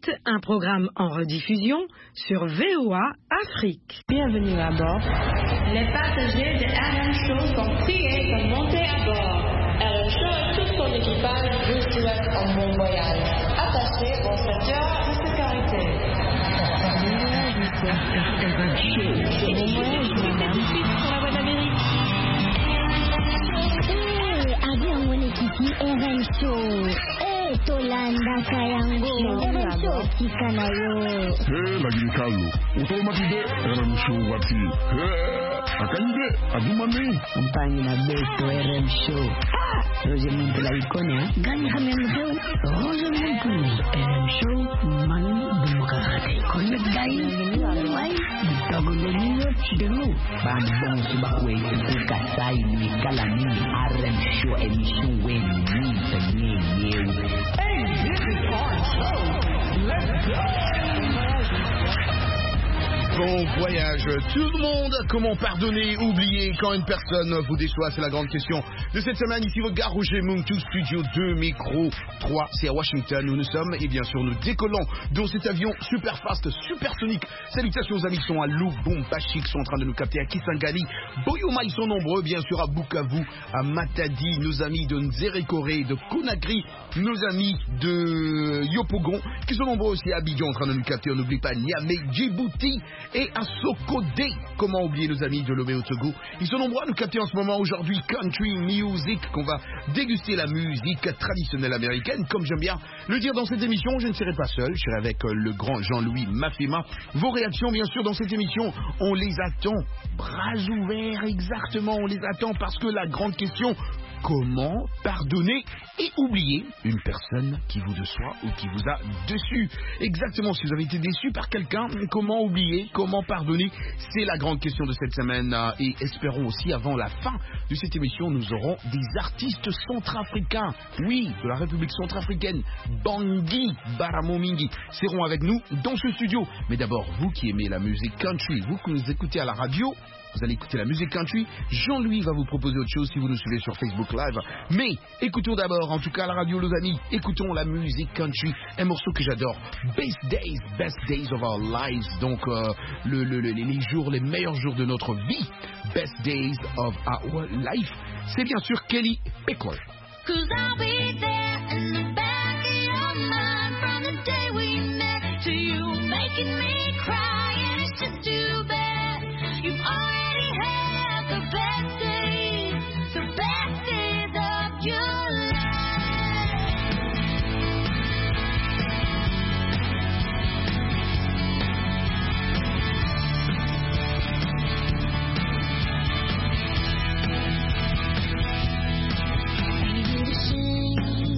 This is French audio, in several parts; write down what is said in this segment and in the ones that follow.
suite, un programme en rediffusion sur VOA Afrique. Bienvenue à bord. Les passagers de RM Show sont priés de monter à bord. RM Show et tout son équipage vous souhaitent un bon voyage. Attachez vos ceintures de sécurité. RM Show. Bon voyage, madame. Pour la voie d'Amérique. Avion Wenekiti RM Show. Tolanda Kayango RM Show Kikanayo. Lagi Carlo. Automatique RM Show Wati. Akande Adumane. Compagnie na Beto RM Show. Roger Montela Ikonia. Gani Hamemdo. Roger Montela RM Show. Mani Demokrate. Connect Gaï. Wai. Togolonio Chidelo. Bambon Subakwe. Kukasai ni Kalamini. RM Show émission Weni. Hey, this is our show. Let's go. Bon voyage tout le monde. Comment pardonner, oublier quand une personne vous déçoit? C'est la grande question de cette semaine. Ici votre gars Roger Muntu, studio 2, micro 3, c'est à Washington où nous sommes. Et bien sûr nous décollons dans cet avion super fast, supersonique. Salutations aux amis qui sont à Lubumbashi, qui sont en train de nous capter à Kisangani. Boyoma, ils sont nombreux, bien sûr à Bukavu, à Matadi, nos amis de Nzerekore, de Conakry, nos amis de Yopougon, qui sont nombreux aussi à Abidjan en train de nous capter. On n'oublie pas Niamey, Djibouti et à Sokodé. Comment oublier nos amis de Lomé au Togo? Ils sont nombreux à nous capter en ce moment. Aujourd'hui, country music, qu'on va déguster la musique traditionnelle américaine, comme j'aime bien le dire dans cette émission. Je ne serai pas seul, je serai avec le grand Jean-Louis Mafema. Vos réactions, bien sûr, dans cette émission, on les attend. Bras ouverts, exactement, on les attend parce que la grande question... Comment pardonner et oublier une personne qui vous déçoit ou qui vous a déçu? Exactement, si vous avez été déçu par quelqu'un, comment oublier, comment pardonner? C'est la grande question de cette semaine. Et espérons aussi, avant la fin de cette émission, nous aurons des artistes centrafricains. Oui, de la République centrafricaine. Bangui Baramomingi seront avec nous dans ce studio. Mais d'abord, vous qui aimez la musique country, vous qui nous écoutez à la radio, vous allez écouter la musique country. Jean-Louis va vous proposer autre chose si vous nous suivez sur Facebook Live. Mais écoutons d'abord, en tout cas à la radio, les amis, écoutons la musique country. Un morceau que j'adore. Best Days of Our Lives. Donc les jours, les meilleurs jours de notre vie. Best Days of Our Life. C'est bien sûr Kelly Pickler. 'Cause I'll be there in the back of your mind from the day we met to you making me cry, and it's just too bad you've already had the best days of your life.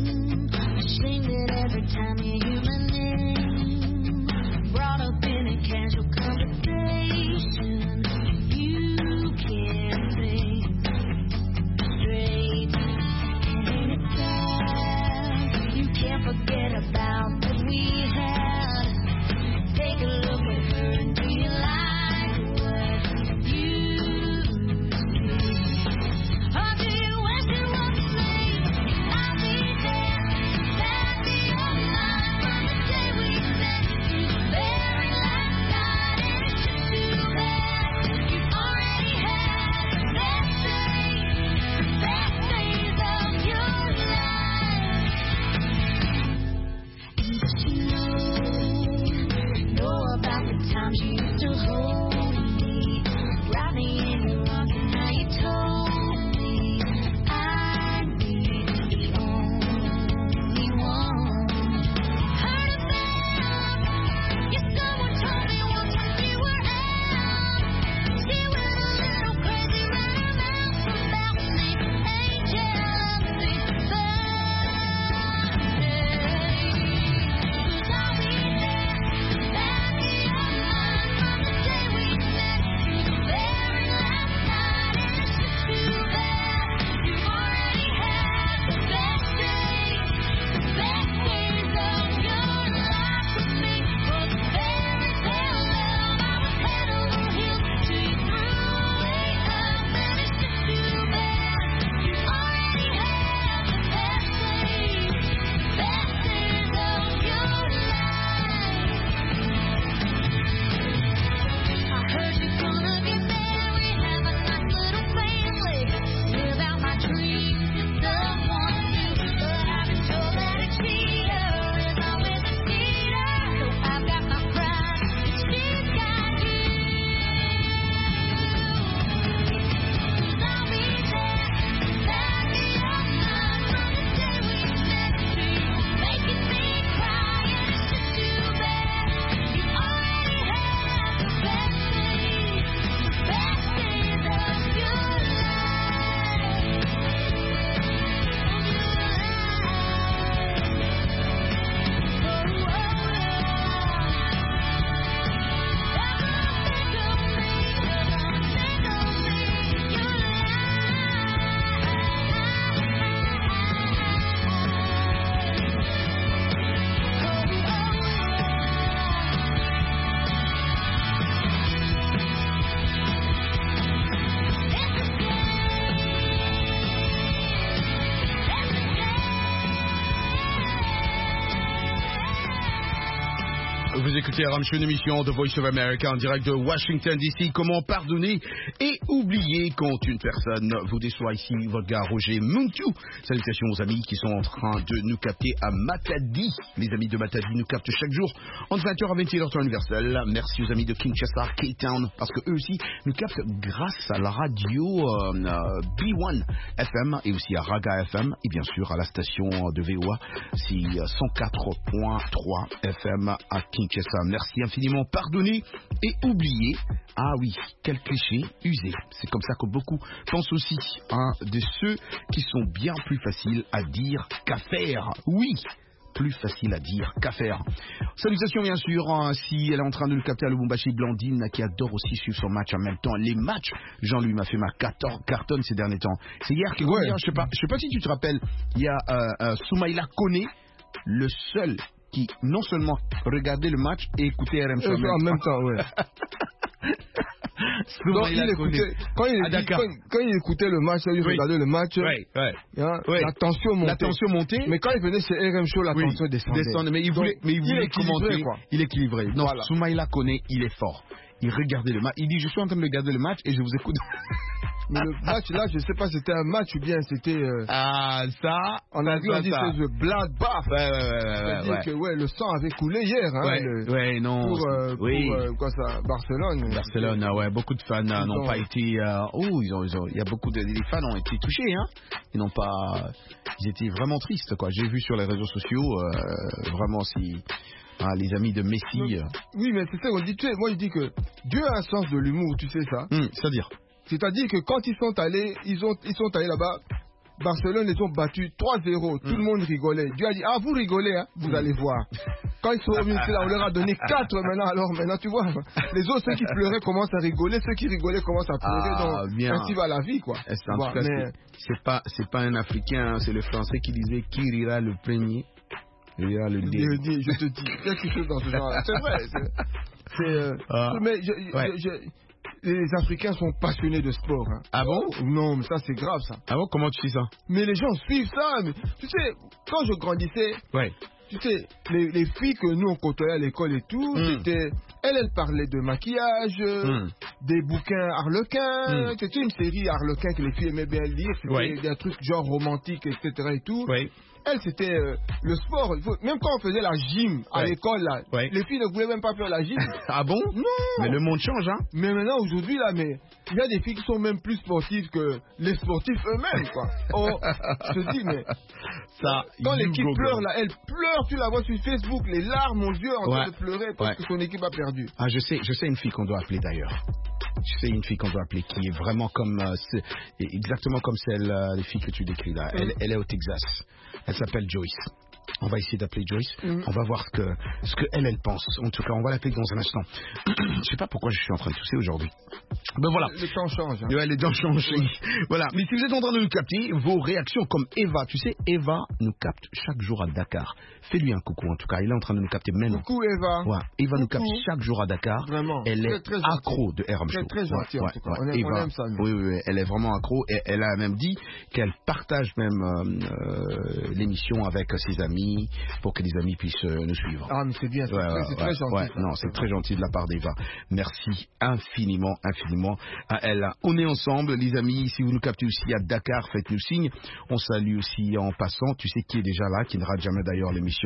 Vous écoutez RM Show, une émission de Voice of America en direct de Washington DC. Comment pardonner et oublier quand une personne vous déçoit? Ici, votre gars Roger Muntu. Salutations aux amis qui sont en train de nous capter à Matadi. Les amis de Matadi nous captent chaque jour entre 20h à 21h temps universel. Merci aux amis de Kinshasa, K-Town, parce que eux aussi nous captent grâce à la radio B1 FM et aussi à Raga FM et bien sûr à la station de VOA, c'est 104.3 FM à Kinshasa. Merci infiniment, pardonnez et oubliez. Ah oui, quel cliché usé. C'est comme ça que beaucoup pensent aussi. Un de ceux qui sont bien plus faciles à dire qu'à faire. Oui, plus facile à dire qu'à faire. Salutations bien sûr, si elle est en train de le capter à Lubumbashi, Blandine qui adore aussi suivre son match en même temps. Les matchs, Jean-Louis m'a fait ma cartonne ces derniers temps. C'est hier que je sais pas si tu te rappelles, il y a Soumaïla Kone, le seul qui non seulement regardait le match et écoutait RM Show en même temps, ouais. Donc, quand il écoutait le match, il regardait le match, la tension montait. Mais quand il venait chez RM Show, la tension descendait. Mais il voulait commenter. Il équilibrait. Non, voilà. Soumaïla Kone, il est fort. Il regardait le match. Il dit, je suis en train de regarder le match et je vous écoute. Mais le match là, je sais pas, c'était un match ou bien c'était. Ça. On a dit, c'est le bloodbath. C'est-à-dire que le sang avait coulé hier. Hein, non. Pour quoi ça, Barcelone. Barcelone, beaucoup de fans n'ont pas été. Il y a beaucoup de les fans ont été touchés. Hein. Ils n'ont pas. Ils étaient vraiment tristes, quoi. J'ai vu sur les réseaux sociaux, vraiment si. Les amis de Messi. Oui, mais c'est ça qu'on dit. Tu sais, moi je dis que Dieu a un sens de l'humour, tu sais ça. C'est-à-dire que quand ils sont allés là-bas, Barcelone les ont battus 3-0. Tout le monde rigolait. Dieu a dit, vous rigolez, hein, vous allez voir. Quand ils sont revenus là, on leur a donné 4 maintenant. Alors maintenant, tu vois, les autres, ceux qui pleuraient commencent à rigoler, ceux qui rigolaient commencent à pleurer. Donc, ainsi va la vie, quoi. En tout cas, c'est pas un Africain, hein, c'est le Français qui disait qui rira le premier. Il y a le dernier. Je te dis quelque chose dans ce genre-là. C'est vrai. Les Africains sont passionnés de sport. Hein. Ah bon? Non, mais ça c'est grave ça. Ah bon? Comment tu sais ça? Mais les gens suivent ça. Mais, tu sais, quand je grandissais, tu sais, les filles que nous on côtoyait à l'école et tout, c'était, elles parlaient de maquillage, des bouquins Harlequin. C'était une série Harlequin que les filles aimaient bien lire. C'était des trucs genre romantiques, etc. et tout. Elle, c'était le sport. Même quand on faisait la gym à l'école, là, les filles ne voulaient même pas faire la gym. Ah bon? Non. Mais le monde change, hein? Mais maintenant, aujourd'hui, là, il y a des filles qui sont même plus sportives que les sportifs eux-mêmes, quoi. Je te dis, mais quand l'équipe pleure, là, elle pleure, tu la vois sur Facebook, les larmes aux yeux en train de pleurer parce que son équipe a perdu. Ah, je sais une fille qu'on doit appeler d'ailleurs. Je sais une fille qu'on doit appeler qui est vraiment comme exactement comme celle des filles que tu décris là. Elle est au Texas. Elle s'appelle Joyce. On va essayer d'appeler Joyce. On va voir ce que elle pense. En tout cas, on va l'appeler dans un instant. Je sais pas pourquoi je suis en train de tousser aujourd'hui. Ben voilà. Les temps changent. Hein. Ouais, les temps changent. Voilà. Mais si vous êtes en train de nous capter, vos réactions comme Eva. Tu sais, Eva nous capte chaque jour à Dakar. Fais-lui un coucou en tout cas. Il est en train de nous capter maintenant. Coucou Eva. Ouais. Eva nous capte chaque jour à Dakar. Vraiment. Elle est très accro de RM Show. Très gentille en tout cas. On aime ça. Oui. Elle est vraiment accro. Et elle a même dit qu'elle partage même l'émission avec ses amis pour que les amis puissent nous suivre. Ah mais c'est bien. C'est très gentil. Non, c'est très gentil de la part d'Eva. Merci infiniment à elle. On est ensemble, les amis. Si vous nous captez aussi à Dakar, faites-nous signe. On salue aussi en passant. Tu sais qui est déjà là, qui ne rate jamais d'ailleurs l'émission.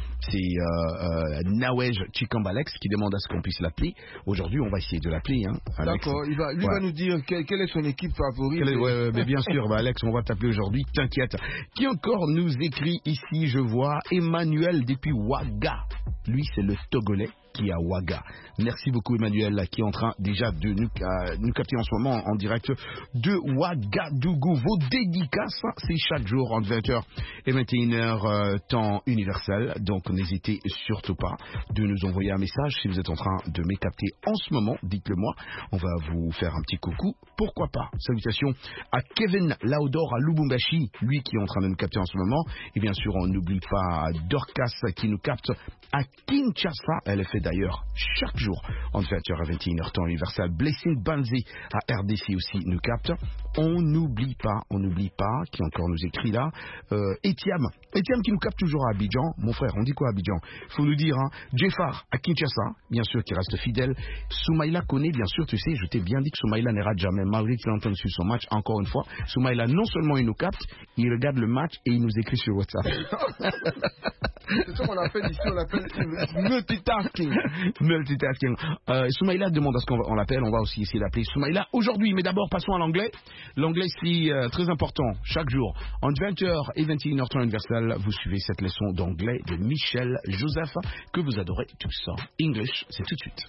C'est Nawej Chikambalex qui demande à ce qu'on puisse l'appeler. Aujourd'hui, on va essayer de l'appeler. Hein, d'accord. Il va nous dire quelle est son équipe favorite. Mais bien sûr, Alex, on va t'appeler aujourd'hui. T'inquiète. Qui encore nous écrit ici? Je vois Emmanuel depuis Ouaga. Lui, c'est le Togolais qui est à Ouaga. Merci beaucoup Emmanuel qui est en train déjà de nous capter en ce moment en direct de Ouagadougou. Vos dédicaces, c'est chaque jour entre 20h et 21h temps universel. Donc n'hésitez surtout pas de nous envoyer un message si vous êtes en train de me capter en ce moment. Dites-le moi. On va vous faire un petit coucou. Pourquoi pas? Salutations à Kevin Laudor à Lubumbashi, lui qui est en train de nous capter en ce moment. Et bien sûr, on n'oublie pas Dorcas qui nous capte à Kinshasa. Elle est fait d'ailleurs chaque jour entre 20h et 21h temps universel. Blessing Banzi à RDC aussi nous capte. on n'oublie pas, qui encore nous écrit là, Etiam qui nous capte toujours à Abidjan. Mon frère, on dit quoi à Abidjan? Faut nous dire, hein. Jeffar à Kinshasa, bien sûr, qui reste fidèle. Soumaïla connaît, bien sûr, tu sais, je t'ai bien dit que Soumaïla ne rate jamais, malgré qu'il entende sur son match. Encore une fois, Soumaïla, non seulement il nous capte, il regarde le match et il nous écrit sur WhatsApp. C'est ça qu'on appelle ici, on appelle multitasking. Soumaïla demande à ce qu'on l'appelle, on va aussi essayer d'appeler Soumaïla aujourd'hui, mais d'abord passons à l'anglais. L'anglais, c'est très important, chaque jour. En 20h et 21h temps universel, vous suivez cette leçon d'anglais de Michel Joseph, que vous adorez tous. English, c'est tout de suite.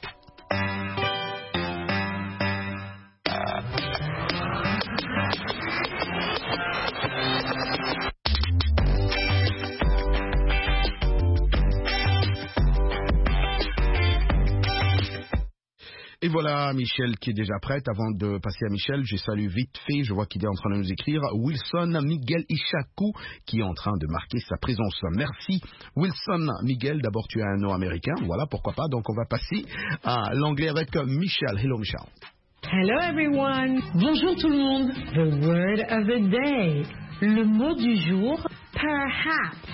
Et voilà Michel qui est déjà prête. Avant de passer à Michel, je salue vite fait, je vois qu'il est en train de nous écrire, Wilson Miguel Ishaku qui est en train de marquer sa présence. Merci Wilson Miguel, d'abord tu es un nom américain, voilà pourquoi pas, donc on va passer à l'anglais avec Michel. Hello Michel. Hello everyone. Bonjour tout le monde. The word of the day. Le mot du jour, perhaps.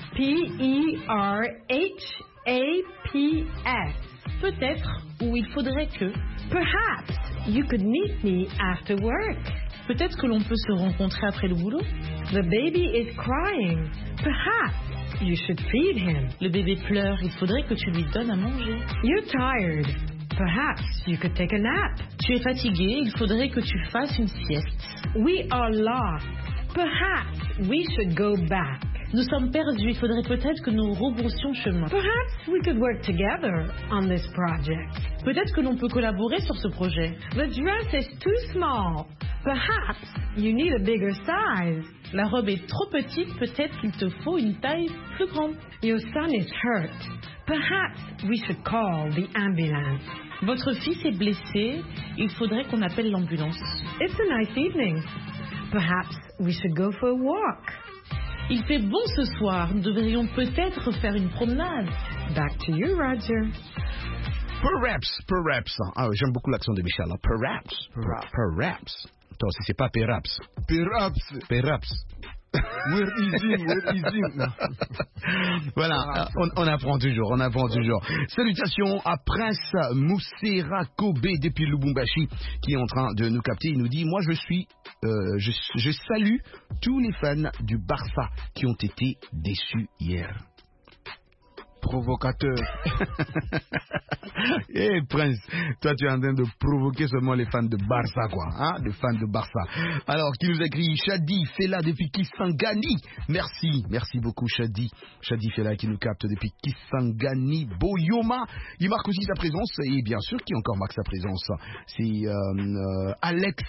P-E-R-H-A-P-S. Peut-être, ou il faudrait que. Perhaps you could meet me after work. Peut-être que l'on peut se rencontrer après le boulot. The baby is crying. Perhaps you should feed him. Le bébé pleure, il faudrait que tu lui donnes à manger. You're tired. Perhaps you could take a nap. Tu es fatigué, il faudrait que tu fasses une sieste. We are lost. Perhaps we should go back. Nous sommes perdus, il faudrait peut-être que nous rebroussions chemin. Perhaps we could work together on this project. Peut-être que l'on peut collaborer sur ce projet. The dress is too small. Perhaps you need a bigger size. La robe est trop petite, peut-être qu'il te faut une taille plus grande. Your son is hurt. Perhaps we should call the ambulance. Votre fils est blessé, il faudrait qu'on appelle l'ambulance. It's a nice evening. Perhaps we should go for a walk. Il fait bon ce soir, nous devrions peut-être faire une promenade. Back to you, Roger. Perhaps. Ah, j'aime beaucoup l'accent de Michel. Perhaps. Attends, c'est pas perhaps. We're easy. Voilà, on apprend toujours. Salutations à Prince Moussera Kobe depuis Lubumbashi qui est en train de nous capter. Il nous dit, moi je salue tous les fans du Barça qui ont été déçus hier. Provocateur. Eh Prince, toi tu es en train de provoquer seulement les fans de Barça, quoi, hein, les fans de Barça. Alors, qui nous écrit Shadi Fela depuis Kisangani. Merci beaucoup Shadi Fela qui nous capte depuis Kisangani. Boyoma, il marque aussi sa présence et bien sûr qui encore marque sa présence, c'est Alex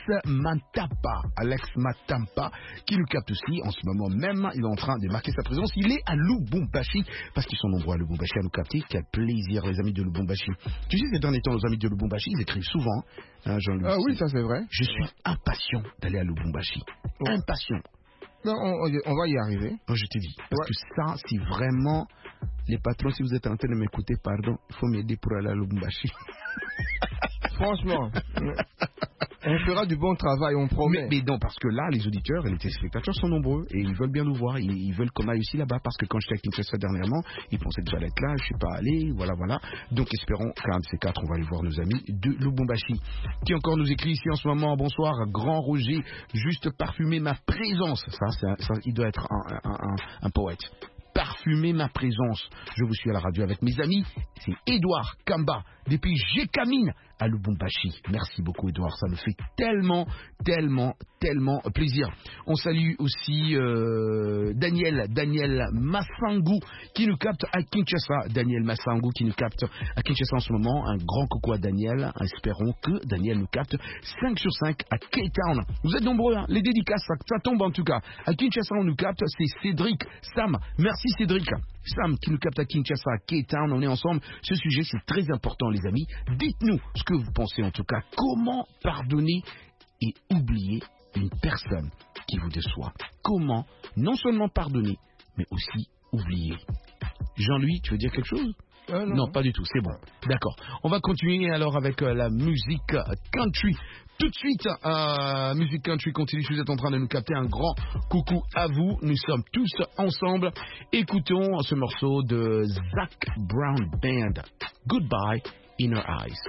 Matampa qui nous capte aussi en ce moment même. Il est en train de marquer sa présence. Il est à Lubumbashi parce qu'ils sont nombreux à Lubumbashi à nous capter. Quel plaisir les amis de Lubumbashi. Tu sais, ces derniers temps, nos amis de Lubumbashi, ils écrivent souvent, hein, Jean-Louis. Ah oui, ça c'est vrai. Je suis impatient d'aller à Lubumbashi. Ouais. Impatient. Non, on va y arriver. Non, je te dis. Parce que ça, si vraiment, les patrons, si vous êtes en train de m'écouter, pardon, il faut m'aider pour aller à Lubumbashi. Franchement. On fera du bon travail, on promet. Mais non, parce que là, les auditeurs et les téléspectateurs sont nombreux et ils veulent bien nous voir. Ils veulent qu'on aille aussi là-bas parce que quand j'étais à Kinshasa dernièrement, ils pensaient que j'allais être là, je suis pas allé, voilà. Donc espérons qu'un de ces quatre, on va aller voir nos amis de Lubumbashi. Qui encore nous écrit ici en ce moment, bonsoir, Grand Roger, juste parfumer ma présence. Ça il doit être un poète. Parfumer ma présence. Je vous suis à la radio avec mes amis. C'est Edouard Kamba depuis Jekamine à Lubumbashi. Merci beaucoup Edouard, ça me fait tellement plaisir. On salue aussi Daniel Massangu qui nous capte à Kinshasa. Daniel Massangu qui nous capte à Kinshasa en ce moment. Un grand coucou à Daniel. Espérons que Daniel nous capte 5 sur 5 à Cape Town. Vous êtes nombreux, hein? Les dédicaces, ça tombe en tout cas. À Kinshasa on nous capte, c'est Cédric Sam. Merci Cédric. Sam qui nous capte à Kinshasa, à Cape Town, on est ensemble. Ce sujet c'est très important les amis. Dites-nous ce que vous pensez en tout cas. Comment pardonner et oublier une personne qui vous déçoit? Comment non seulement pardonner, mais aussi oublier? Jean-Louis, tu veux dire quelque chose? Non, pas du tout, c'est bon. D'accord. On va continuer alors avec la musique country. Tout de suite, musique country continue. Si vous êtes en train de nous capter, un grand coucou à vous. Nous sommes tous ensemble. Écoutons ce morceau de Zac Brown Band. Goodbye, Inner Eyes.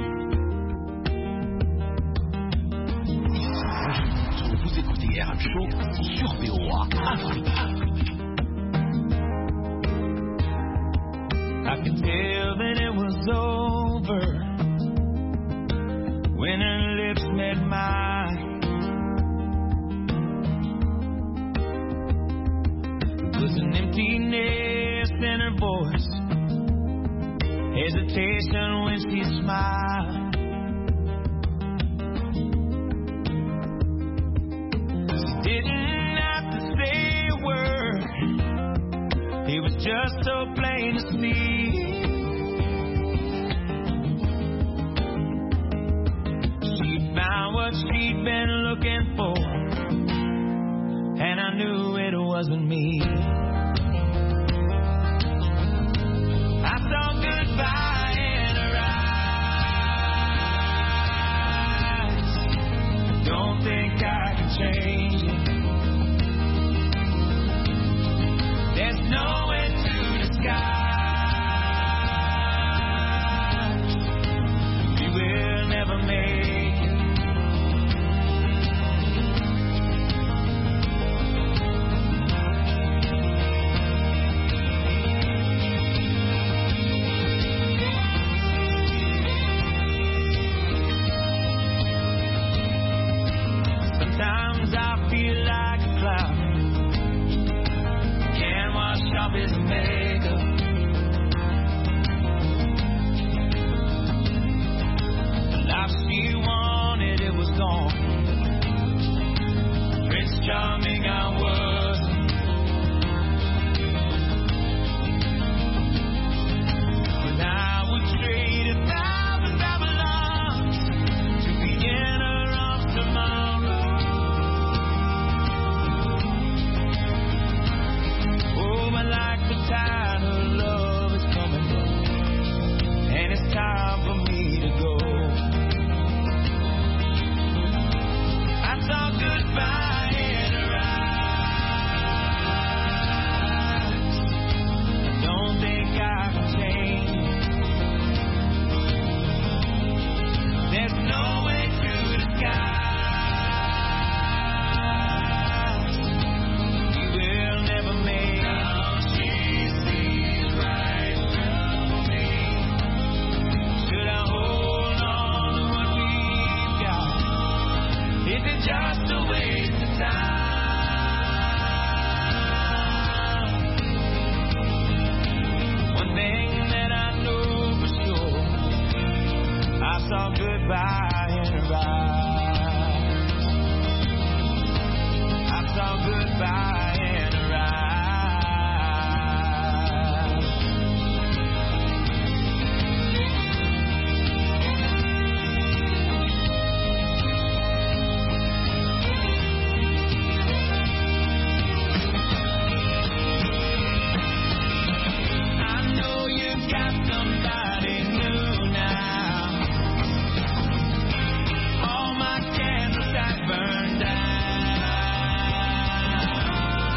Vous écoutez RM Show sur VOA Afrique. I could tell that it was over when her lips met mine. It was an emptiness in her voice, hesitation when she smiled. She didn't have to say a word, it was just so plain to see. Found what she'd been looking for, and I knew it wasn't me. I saw goodbye in her eyes. Don't think I can change it. There's no end to the sky. We will never make charming I was. But I would trade 1,000 Babylons to be in her arms tomorrow. Oh, but like the tide, her love is coming back, and it's time for me to go. I saw goodbye. Just a waste of time. One thing that I know for sure, I saw goodbye in her eyes. I saw goodbye in her eyes. Burned down.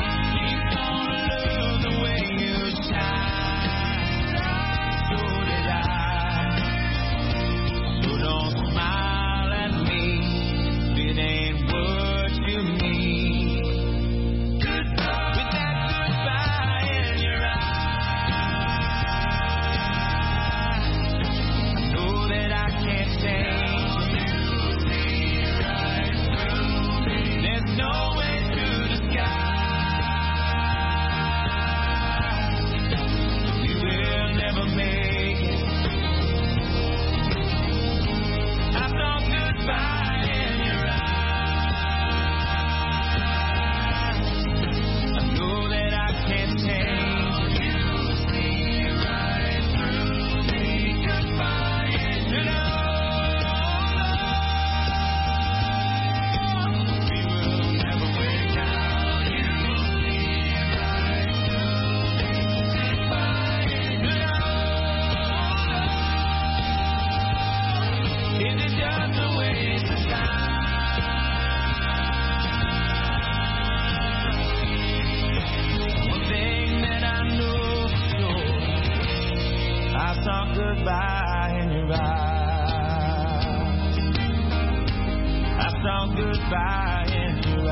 saw goodbye in your eyes. I saw goodbye in your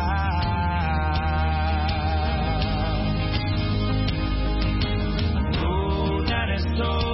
eyes. I know that it's over.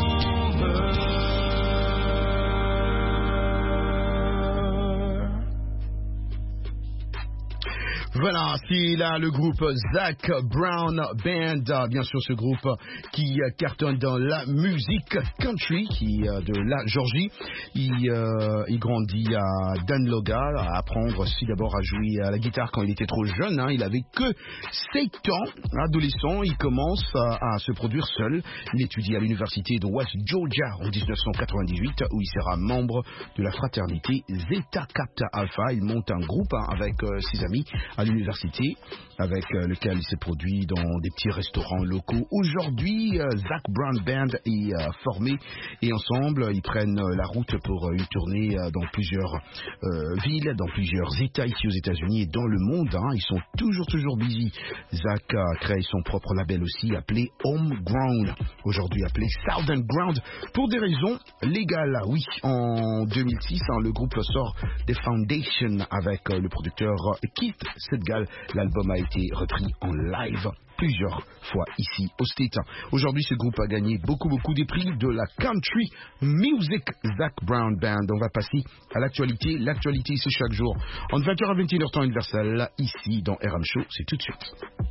Voilà, c'est là le groupe Zac Brown Band, bien sûr ce groupe qui cartonne dans la musique country, qui de la Georgie. Il grandit à Danloga, à apprendre aussi d'abord à jouer à la guitare quand il était trop jeune. Il avait que 7 ans, adolescent, il commence à se produire seul. Il étudie à l'université de West Georgia en 1998, où il sera membre de la fraternité Zeta Kappa Alpha. Il monte un groupe avec ses amis à l'université, avec lequel il s'est produit dans des petits restaurants locaux. Aujourd'hui, Zac Brown Band est formé et ensemble, ils prennent la route pour une tournée dans plusieurs villes, dans plusieurs États ici aux États-Unis et dans le monde. Ils sont toujours busy. Zac a créé son propre label aussi, appelé Homegrown, aujourd'hui appelé Southern Ground, pour des raisons légales. Oui, en 2006, le groupe sort des Foundations avec le producteur Keith Sedgal. L'album a été repris en live plusieurs fois ici au States. Aujourd'hui, ce groupe a gagné beaucoup des prix de la country music. Zac Brown Band. On va passer à l'actualité. L'actualité, c'est chaque jour entre 20h à 21h temps universel, ici dans RM Show. C'est tout de suite.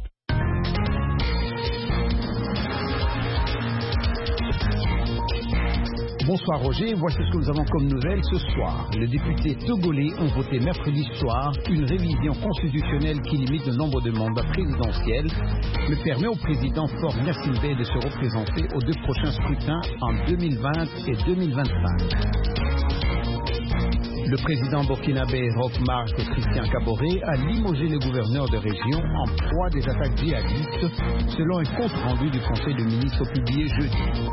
Bonsoir Roger, voici ce que nous avons comme nouvelle ce soir. Les députés togolais ont voté mercredi soir une révision constitutionnelle qui limite le nombre de mandats présidentiels, mais permet au président Faure Gnassingbé de se représenter aux 2 prochains scrutins en 2020 et 2025. Le président burkinabé Roch-Marc Christian Kaboré a limogé le gouverneur de région en proie des attaques djihadistes, selon un compte rendu du Conseil de ministres publié jeudi.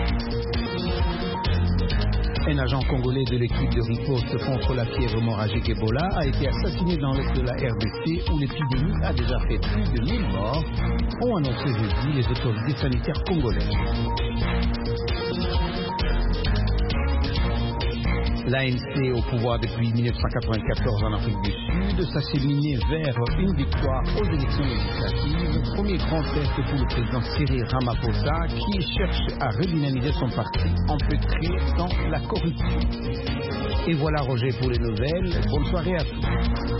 Un agent congolais de l'équipe de riposte contre la fièvre hémorragique Ebola a été assassiné dans l'est de la RDC où l'épidémie a déjà fait plus de 1000 morts, ont annoncé jeudi les autorités sanitaires congolaises. L'ANC, au pouvoir depuis 1994 en Afrique du Sud, s'achemine vers une victoire aux élections législatives. Premier grand test pour le président Cyril Ramaphosa qui cherche à redynamiser son parti empêtré dans la corruption. Et voilà Roger pour les nouvelles. Bonne soirée à tous.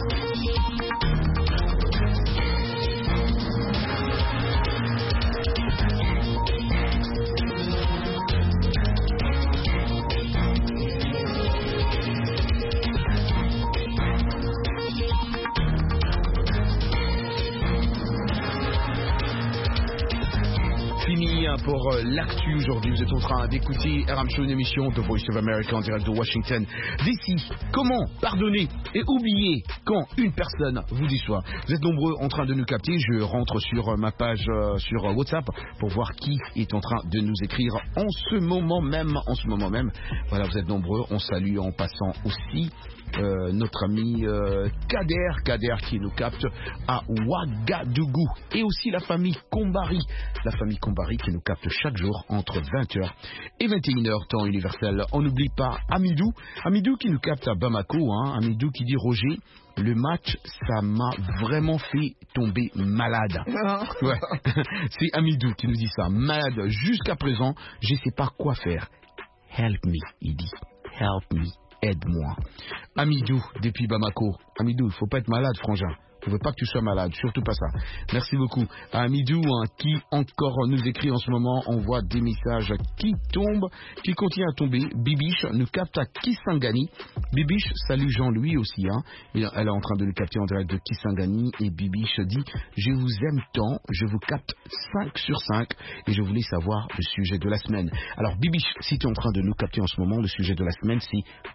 Pour l'actu aujourd'hui, vous êtes en train d'écouter RM Show, une émission de Voice of America en direct de Washington DC. Comment pardonner et oublier quand une personne vous déçoit? Vous êtes nombreux en train de nous capter. Je rentre sur ma page sur WhatsApp pour voir qui est en train de nous écrire en ce moment même. Voilà, vous êtes nombreux. On salue en passant aussi notre ami Kader qui nous capte à Ouagadougou, et aussi la famille Kombari qui nous capte chaque jour entre 20h et 21h temps universel. On n'oublie pas Amidou qui nous capte à Bamako, Amidou qui dit Roger, le match ça m'a vraiment fait tomber malade. Ouais. C'est Amidou qui nous dit ça, malade jusqu'à présent, je sais pas quoi faire. Help me, il dit. Help me. Aide-moi. Amidou, depuis Bamako. Amidou, il faut pas être malade, frangin. Je ne veux pas que tu sois malade, surtout pas ça. Merci beaucoup à Amidou qui encore nous écrit en ce moment. On voit des messages qui tombent, qui continuent à tomber. Bibiche nous capte à Kisangani. Bibiche salue Jean-Louis aussi. Elle est en train de le capter en direct de Kisangani. Et Bibiche dit « Je vous aime tant, je vous capte 5 sur 5 et je voulais savoir le sujet de la semaine. » Alors Bibiche, si tu es en train de nous capter en ce moment, le sujet de la semaine c'est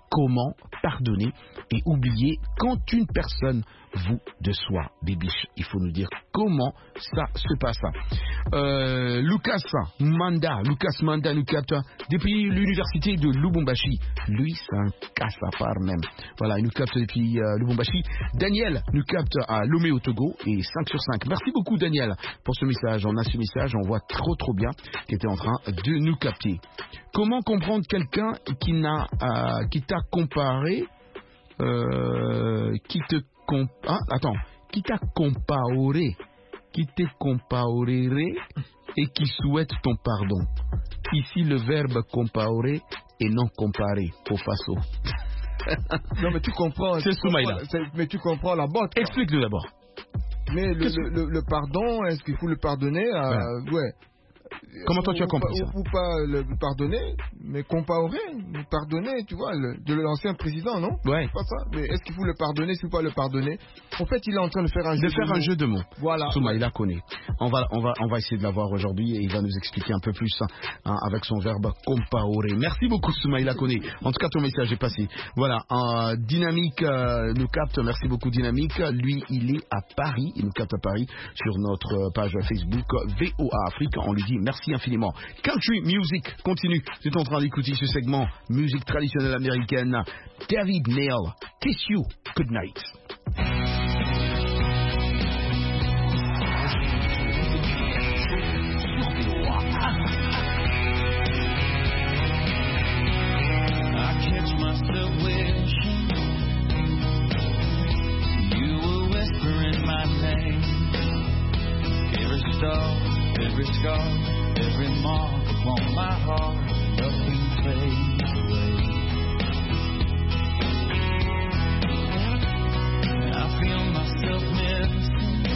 comment pardonner et oublier quand une personne vous déçoit. Bébiche, il faut nous dire comment ça se passe. Lucas Manda, nous capte depuis l'université de Lubumbashi. Lui, c'est un casse à part même. Voilà, il nous capte depuis Lubumbashi. Daniel nous capte à Lomé au Togo et 5 sur 5. Merci beaucoup Daniel pour ce message. On a ce message, on voit trop bien qui était en train de nous capter. Comment comprendre quelqu'un qui t'a comparé, qui t'a comparé et qui souhaite ton pardon. Ici le verbe comparer et non comparer au faso. Non mais tu comprends. C'est Soumaïla. Mais tu comprends la botte. Explique-le d'abord. Mais le pardon, est-ce qu'il faut le pardonner ouais. Comment toi tu as compris ça? Ou pas le pardonner, mais comparer, pardonner, tu vois, de l'ancien président, non? Ouais. Pas ça. Mais est-ce qu'il faut le pardonner, ou pas le pardonner? En fait, il est en train de faire un jeu de mots. Voilà. Soumaïla connaît. On va essayer de l'avoir aujourd'hui et il va nous expliquer un peu plus avec son verbe comparer. Merci beaucoup Soumaïla connaît. En tout cas, ton message est passé. Voilà. Dynamique nous capte. Merci beaucoup Dynamique. Lui, il est à Paris. Il nous capte à Paris sur notre page Facebook VOA Afrique. On lui dit merci infiniment. Country Music continue. Tu es en train d'écouter ce segment musique traditionnelle américaine. David Neal, Kiss You Goodnight. I catch myself wishing you were whispering my name. Every star, every scar, every mark upon my heart, nothing fades away. I feel myself missing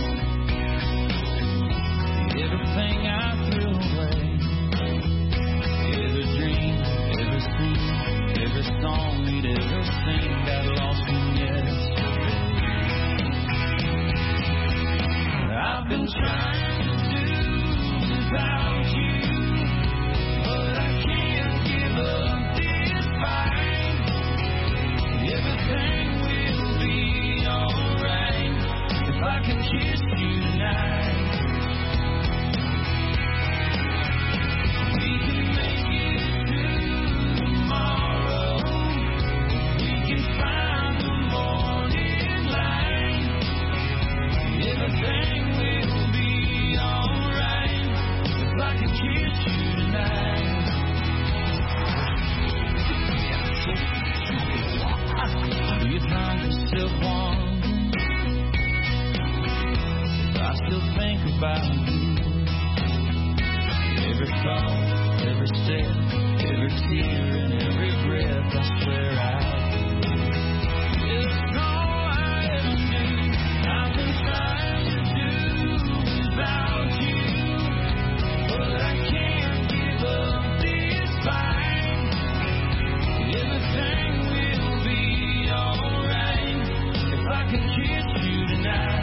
everything I threw away. Every dream, every scene, every song we'd ever sing got lost in yesterday. I've been trying to do without you, but I can't give up this fight. Everything will be alright if I can kiss you tonight. We can make it to tomorrow. We can find the morning light. Everything will be alright if I can kiss you tonight. You find yourself wondering if I still think about you. Every thought, every step, every tear, and every breath, I swear I do. It's all I ever knew. I've been trying to do without you, but I can't give up this fight. Everything will be alright if I can kiss you tonight.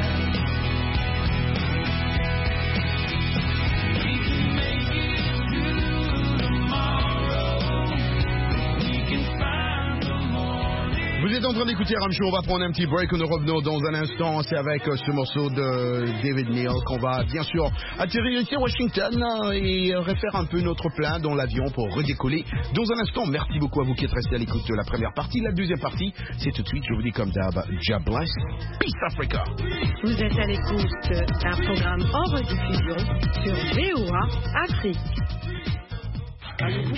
We can make it to tomorrow. We can find the morning. Vous êtes en train d'écouter Ramcho, on va prendre un petit break, nous revenons dans un instant, c'est avec ce morceau de David Neal qu'on va bien sûr atterrir ici à Washington et refaire un peu notre plein dans l'avion pour redécoller dans un instant. Merci beaucoup à vous qui êtes restés à l'écoute de la première partie. La deuxième partie, c'est tout de suite, je vous dis comme d'hab, God bless, Peace Africa. Vous êtes à l'écoute d'un programme en rediffusion sur VOA Afrique. Um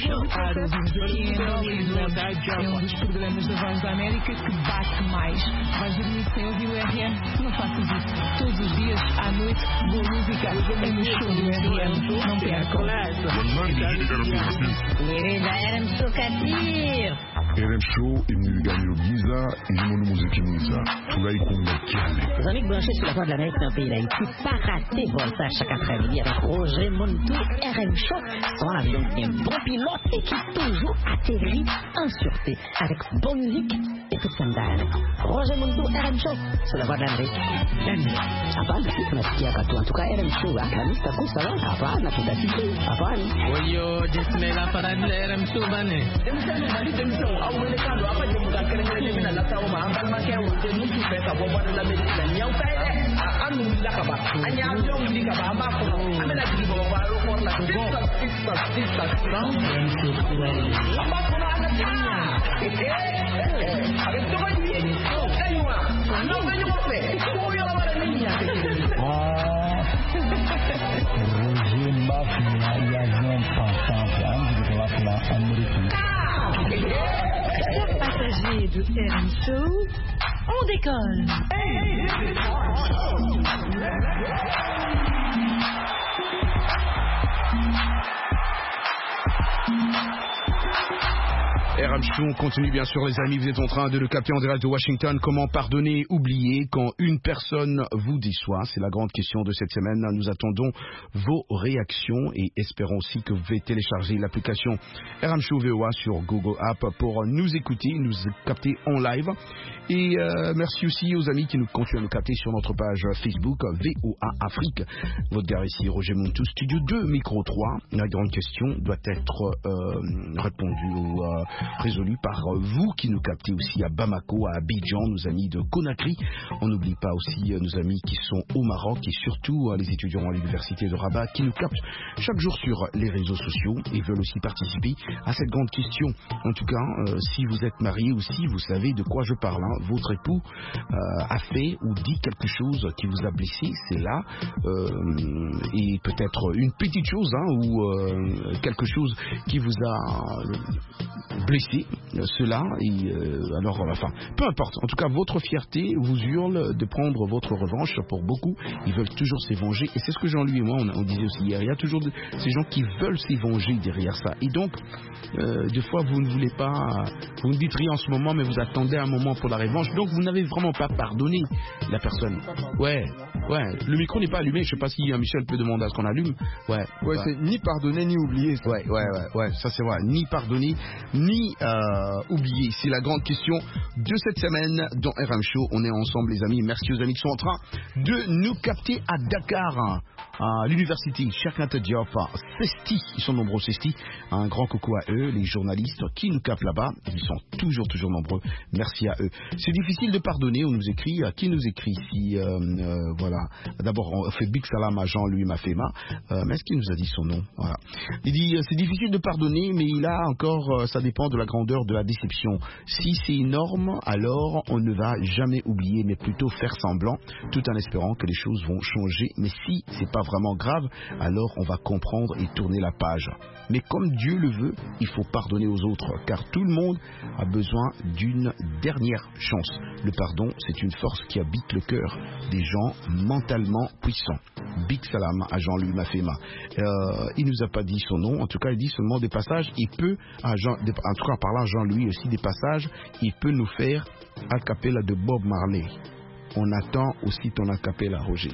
dos programas da Voz da América que bate mais. Vais dormir sem ouvir o RM? Não faças isso. Todos os dias, à noite, boa música. É no show do RM. Não percam. RM Show est gagné au Giza et je m'en musique Giza. Tout là, il compte. Vous avez branché sur la Voix de l'Amérique dans le pays d'Haïti. Pas raté vol ça chaque après-midi avec Roger Montou, RM Show. Son avion qui est un bon pilote et qui toujours atterrit en sûreté avec bonne musique et tout ça me Roger Montou, RM Show sur la Voix de l'Amérique. Hapana, tunasikia katu. En tout cas, RM Show, akanista kusa wa. Hapana, tutasiki. Hapana. Oyo, jisme la parade RM Show bane. Chers passagers de RM Show, on décolle. RM Show, on continue bien sûr les amis, vous êtes en train de le capter en direct de Washington. Comment pardonner, oublier quand une personne vous déçoit? C'est la grande question de cette semaine. Nous attendons vos réactions et espérons aussi que vous pouvez télécharger l'application RM Show VOA sur Google App pour nous écouter, nous capter en live. Et merci aussi aux amis qui nous continuent à nous capter sur notre page Facebook VOA Afrique. Votre gars ici, Roger Montou, Studio 2, Micro 3. La grande question doit être répondue ou résolu par vous qui nous captez aussi à Bamako, à Abidjan, nos amis de Conakry. On n'oublie pas aussi nos amis qui sont au Maroc et surtout les étudiants à l'université de Rabat qui nous captent chaque jour sur les réseaux sociaux et veulent aussi participer à cette grande question. En tout cas, si vous êtes marié ou si vous savez de quoi je parle, hein, votre époux a fait ou dit quelque chose qui vous a blessé, c'est là, et peut-être une petite chose ou quelque chose qui vous a blessé, cela, et alors, enfin, peu importe. En tout cas, votre fierté vous hurle de prendre votre revanche. Pour beaucoup, ils veulent toujours se venger. Et c'est ce que Jean-Louis et moi, on disait aussi hier. Il y a toujours ces gens qui veulent se venger derrière ça. Et donc, des fois, vous ne voulez pas, vous ne dites rien en ce moment, mais vous attendez un moment pour la revanche. Donc, vous n'avez vraiment pas pardonné la personne. Ouais. Le micro n'est pas allumé. Je sais pas si Michel peut demander à ce qu'on allume. Ouais, c'est ni pardonner ni oublier. Ça. Ouais. Ça c'est vrai. Ni pardonner ni oublier. C'est la grande question de cette semaine dans RM Show. On est ensemble les amis. Merci aux amis qui sont en train de nous capter à Dakar, à l'université Cheikh Anta Diop, Cesti. Ils sont nombreux Cesti. Un grand coucou à eux, les journalistes qui nous captent là-bas. Ils sont toujours nombreux. Merci à eux. C'est difficile de pardonner. On nous écrit. Qui nous écrit ici? Voilà. D'abord, on fait big salam à Jean-Louis Mafema. Mais est-ce qu'il nous a dit son nom? Voilà. Il dit c'est difficile de pardonner, mais là encore, ça dépend de la grandeur de la déception. Si c'est énorme, alors on ne va jamais oublier, mais plutôt faire semblant, tout en espérant que les choses vont changer. Mais si c'est pas vraiment grave, alors on va comprendre et tourner la page. Mais comme Dieu le veut, il faut pardonner aux autres, car tout le monde a besoin d'une dernière chance. Le pardon, c'est une force qui habite le cœur des gens mentalement puissants. Big salam à Jean-Louis Mafema. Il nous a pas dit son nom, en tout cas il dit seulement des passages. Il peut, en tout cas en parlant à Jean-Louis aussi des passages, il peut nous faire a cappella de Bob Marley. On attend aussi ton acapella, Roger.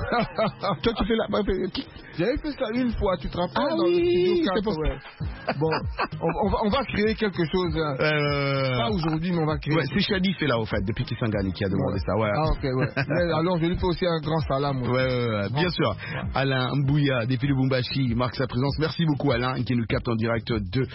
Toi, tu fais la... J'avais fait ça une fois, tu te rappelles? Ah dans oui, le pour... Bon, on va créer quelque chose. Pas aujourd'hui, mais on va créer. Ouais, c'est Shadi fait là, au fait, depuis Kisangani qui a demandé ça. Ouais. Ah, ok, ouais. Mais alors, je lui fais aussi un grand salam. Ouais, bien sûr. Alain Mbouya, depuis Lubumbashi, marque sa présence. Merci beaucoup, Alain, qui nous capte en direct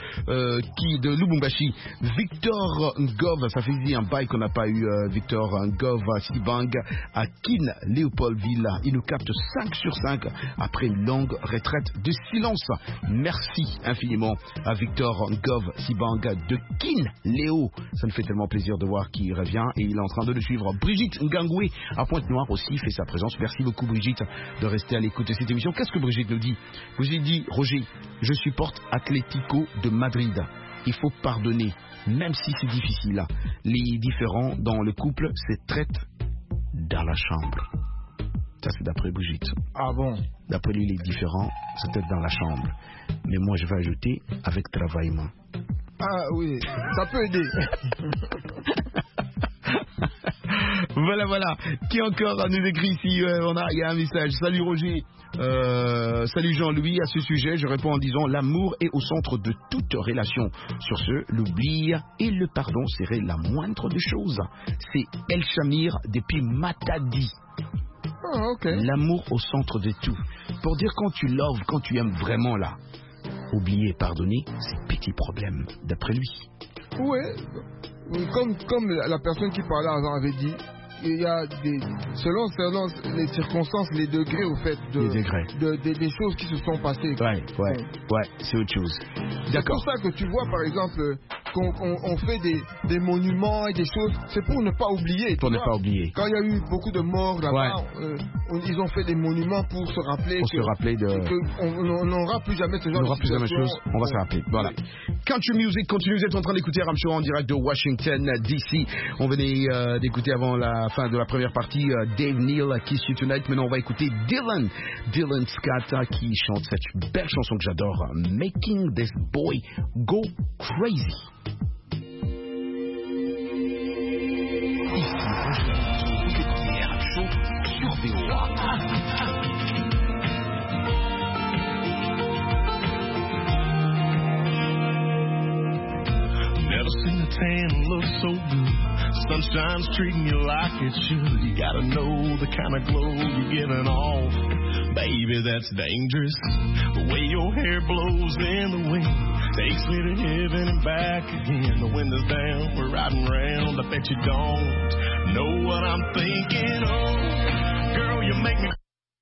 de Lubumbashi. Victor Ngov, ça fait un bail qu'on n'a pas eu Victor Ngov Sibang à Kin, Léopoldville. Il nous capte 5 sur 5 après une longue retraite de silence. Merci infiniment à Victor Ngov Sibang de Kin, Léo. Ça nous fait tellement plaisir de voir qu'il revient et il est en train de le suivre. Brigitte Ngangoué à Pointe-Noire aussi fait sa présence. Merci beaucoup Brigitte de rester à l'écoute de cette émission. Qu'est-ce que Brigitte nous dit? Brigitte dit: Roger, je supporte Atlético de Madrid. Il faut pardonner, même si c'est difficile. Les différends dans le couple se traitent dans la chambre. Ça, c'est d'après Brigitte. Ah bon? D'après lui, les différends se traitent dans la chambre. Mais moi, je vais ajouter avec travaillement. Ah oui, ça peut aider. Voilà. Qui encore nous écrit ici? Il y a un message. Salut Roger. Salut Jean-Louis. À ce sujet, je réponds en disant: l'amour est au centre de toute relation. Sur ce, l'oubli et le pardon serait la moindre des choses. C'est El Chamir depuis Matadi. Oh, okay. L'amour au centre de tout. Pour dire quand tu loves, quand tu aimes vraiment là. Oublier et pardonner, c'est petit problème, d'après lui. Oui, comme la personne qui parlait avant avait dit, il y a selon les circonstances, les degrés au fait des choses qui se sont passées. Ouais, c'est autre chose. D'accord. C'est pour ça que tu vois par exemple qu'on fait des monuments et des choses, c'est pour ne pas oublier. Pour ne pas oublier. Quand il y a eu beaucoup de morts là-bas, ils ont fait des monuments pour se rappeler qu'on n'aura plus jamais ce genre de situation. On va se rappeler. Voilà. Country Music continue, vous êtes en train d'écouter Ram Show en direct de Washington DC. On venait d'écouter avant la fin de la première partie Dave Neal, Kiss You Tonight. Maintenant on va écouter Dylan Scott qui chante cette belle chanson que j'adore, Making This Boy Go Crazy. Ici Roger, vous écoutez Ram Show sur VOA. Never seen a tan look so good. Sunshine's treating you like it should. You gotta know the kind of glow you're giving off. Baby, that's dangerous. The way your hair blows in the wind takes me to heaven and back again. The windows down, we're riding round. I bet you don't know what I'm thinking of. Girl, you make me.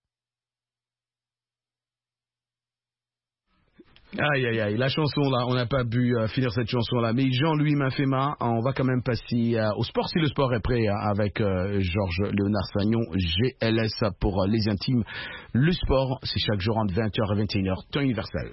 Aïe, la chanson là, on n'a pas pu finir cette chanson là, mais Jean-Louis Mafema, on va quand même passer au sport si le sport est prêt avec Georges Léonard Sagnon, GLS pour les intimes. Le sport, c'est chaque jour entre 20h et 21h, temps universel.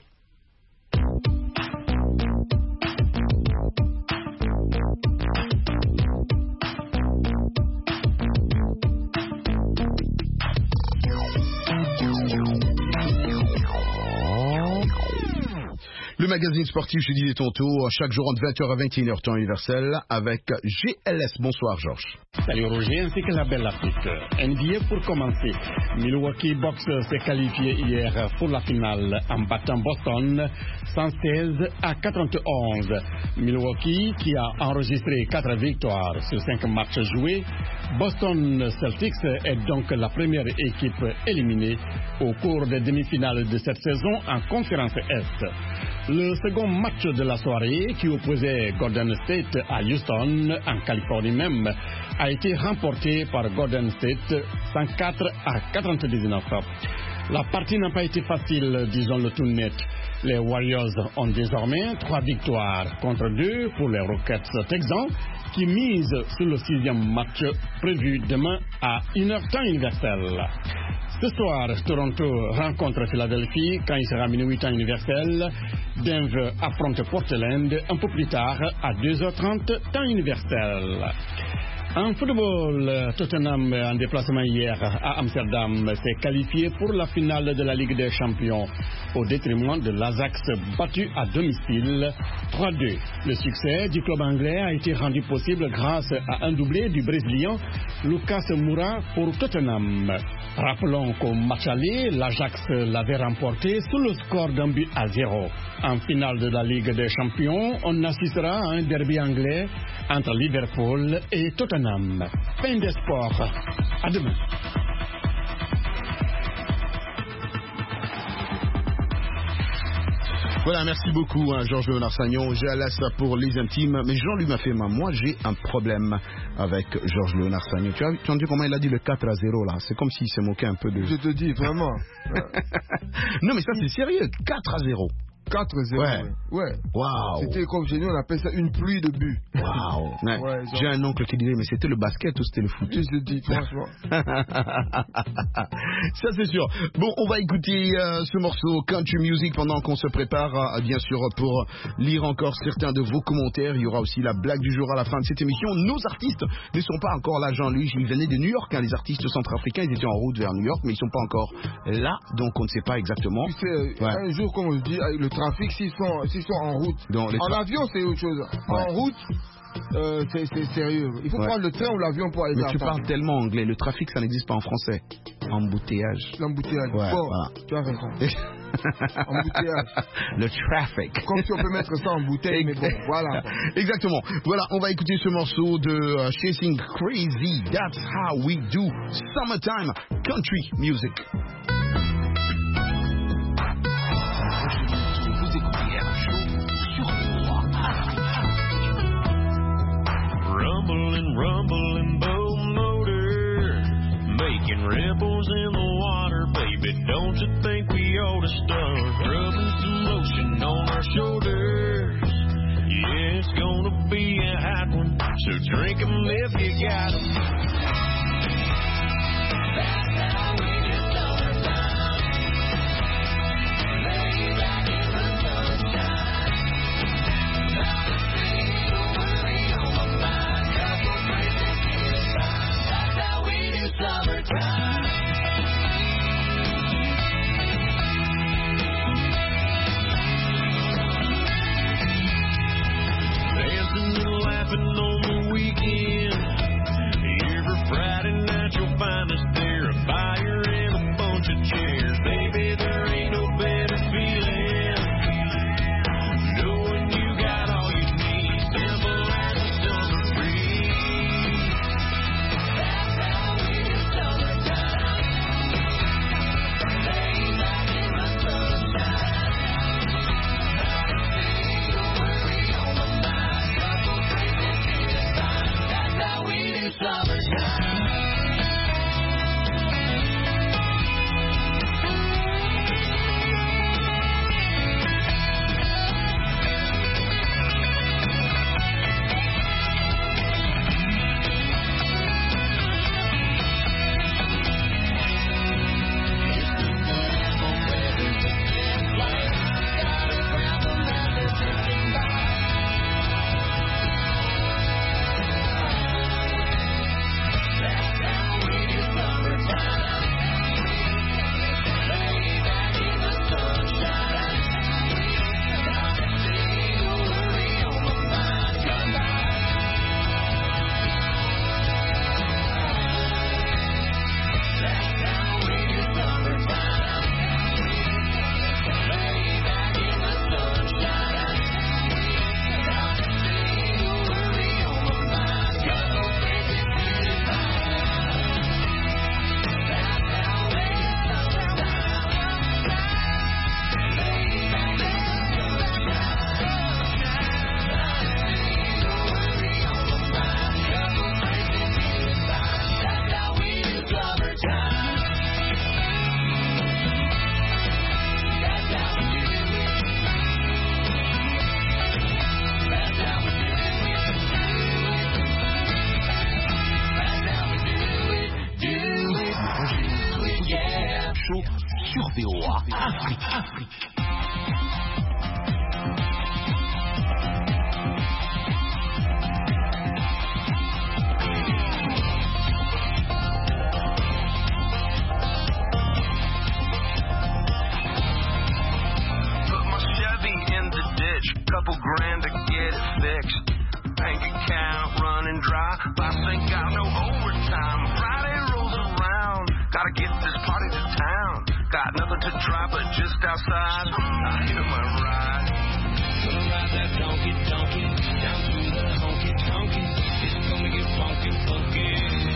Le magazine sportif chez Didier Tonto, chaque jour entre 20h à 21h, temps universel, avec GLS. Bonsoir Georges. Salut Roger, ainsi que la belle Afrique. NBA pour commencer. Milwaukee Bucks s'est qualifié hier pour la finale en battant Boston 116-91. Milwaukee qui a enregistré 4 victoires sur 5 matchs joués. Boston Celtics est donc la première équipe éliminée au cours des demi-finales de cette saison en conférence Est. Le second match de la soirée, qui opposait Golden State à Houston, en Californie même, a été remporté par Golden State 104-99. La partie n'a pas été facile, disons-le tout net. Les Warriors ont désormais 3 victoires contre 2 pour les Rockets Texans, qui misent sur le 6e match prévu demain à 1h temps universel. Ce soir, Toronto rencontre Philadelphie quand il sera minuit temps universel. Denver affronte Portland un peu plus tard à 2h30 temps universel. En football, Tottenham, en déplacement hier à Amsterdam, s'est qualifié pour la finale de la Ligue des Champions, au détriment de l'Ajax battu à domicile 3-2. Le succès du club anglais a été rendu possible grâce à un doublé du Brésilien Lucas Moura pour Tottenham. Rappelons qu'au match aller, l'Ajax l'avait remporté sous le score d'1-0. En finale de la Ligue des Champions, on assistera à un derby anglais entre Liverpool et Tottenham. Fin des sports. À demain. Voilà, merci beaucoup Georges Léonard Sagnon, GLS pour les intimes. Mais Jean-Louis Mafema, moi j'ai un problème avec Georges Léonard Sagnon. Tu as entendu comment il a dit le 4-0 là? C'est comme s'il s'est moqué un peu de... Je te dis, vraiment. Non mais ça c'est sérieux, 4-0. 4-0. Ouais. Waouh. C'était comme chez nous, on appelle ça une pluie de buts. Waouh. Ouais, j'ai un oncle qui disait, mais c'était le basket ou c'était le foot? Je te dis, franchement. Ça c'est sûr. Bon, on va écouter ce morceau Country Music pendant qu'on se prépare, bien sûr, pour lire encore certains de vos commentaires. Il y aura aussi la blague du jour à la fin de cette émission. Nos artistes ne sont pas encore là, Jean-Louis. Ils venaient de New York, les artistes centrafricains. Ils étaient en route vers New York, mais ils ne sont pas encore là, donc on ne sait pas exactement. Tu sais, un jour, comme on dit, le trafic, s'ils sont en route. En avion, c'est autre chose. En route, c'est sérieux. Il faut prendre le train ou l'avion pour aller. Mais tu parles tellement anglais. Le trafic, ça n'existe pas en français. Embouteillage. L'embouteillage. Ouais, bon, voilà. tu as raison. Embouteillage. Le traffic. Comme si on peut mettre ça en bouteille, mais bon, voilà. Exactement. Voilà, on va écouter ce morceau de Chasing Crazy. That's how we do summertime country music. Vous écoutez Ram Show sur VOA. start rubbing some lotion on our shoulders. Yeah, it's gonna be a hot one, so drink 'em if you got 'em. That's how we do summertime. Lay back in the sunshine. Not a single worry on my mind. Couple places in time. That's how we do summertime. Dancing and laughing on the weekend. Every Friday night you'll find us there, a fire and a bunch of chairs. Baby, there ain't no better feeling, knowing you got all you need, simple as a summer breeze. That's how we do summertime. Lay back in the sunshine. Not a single worry on my mind. Couple places in time. That's how we do summertime. Show sur VOA Afrique. Put my Chevy in the ditch, couple grand to get it fixed. Bank account running dry, boss ain't got no overtime. Friday rolls around, gotta get this party to town. Got nothing to try but just outside, I hit my ride. Gonna ride that donkey down to the honky tonky. It's gonna get funky funky.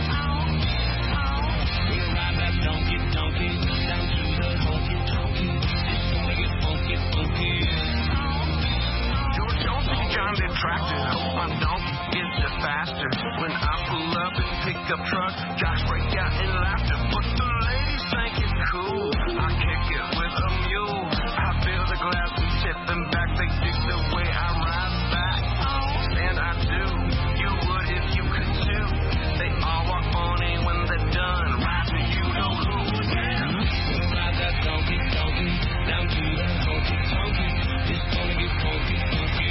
Gonna ride that donkey down to the honky tonky. It's gonna get funky funky. George Jones is kinda attractive. Hope my donkey gets it faster. When I pull up and pick up truck, Josh break out in laughter. But the ladies think it's cool. I kick it with a mule. I fill the glass and tip them back. They dig the way I ride back. And I do. You would if you could too. They all walk funny when they're done. Ride to you know who. Gonna ride that donkey down to the honky tonky. It's gonna get funky funky.